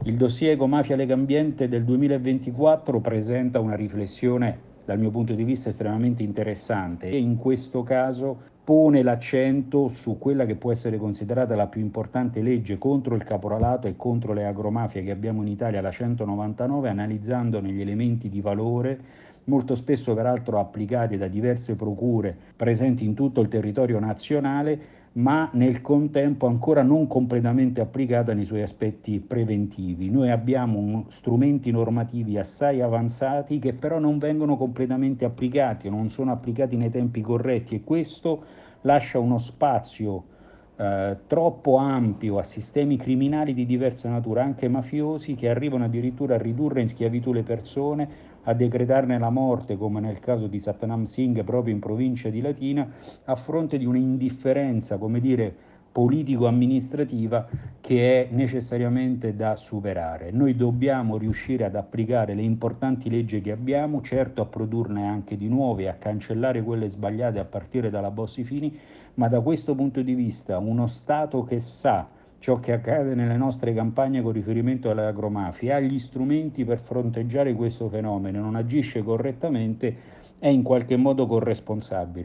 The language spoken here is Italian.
Il dossier Ecomafia Legambiente del 2024 presenta una riflessione dal mio punto di vista estremamente interessante e in questo caso pone l'accento su quella che può essere considerata la più importante legge contro il caporalato e contro le agromafie che abbiamo in Italia, la 199, analizzandone gli elementi di valore, molto spesso peraltro applicati da diverse procure presenti in tutto il territorio nazionale, ma nel contempo ancora non completamente applicata nei suoi aspetti preventivi. Noi abbiamo strumenti normativi assai avanzati che però non vengono completamente applicati, non sono applicati nei tempi corretti, e questo lascia uno spazio troppo ampio a sistemi criminali di diversa natura, anche mafiosi, che arrivano addirittura a ridurre in schiavitù le persone, a decretarne la morte, come nel caso di Satnam Singh proprio in provincia di Latina, a fronte di un'indifferenza, come dire, politico-amministrativa che è necessariamente da superare. Noi dobbiamo riuscire ad applicare le importanti leggi che abbiamo, certo a produrne anche di nuove, a cancellare quelle sbagliate a partire dalla Bossi-Fini, ma da questo punto di vista uno Stato che sa ciò che accade nelle nostre campagne con riferimento alle agromafie, ha gli strumenti per fronteggiare questo fenomeno, non agisce correttamente, è in qualche modo corresponsabile.